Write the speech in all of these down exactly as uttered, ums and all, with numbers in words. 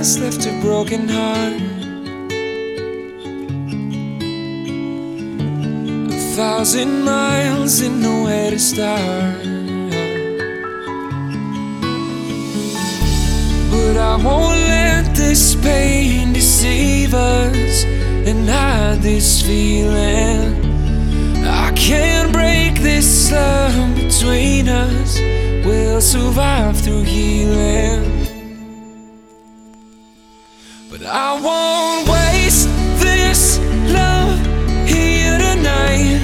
has left a broken heart. A thousand miles and nowhere to start. But I won't let this pain deceive us and hide this feeling. I can't break this love between us. We'll survive through healing. But I won't waste this love here tonight,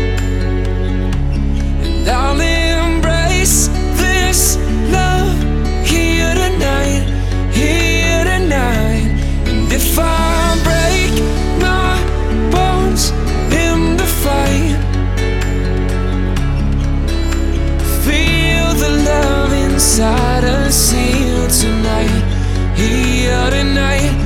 and I'll embrace this love here tonight, here tonight. And if I break my bones in the fight, feel the love inside us here tonight, here tonight.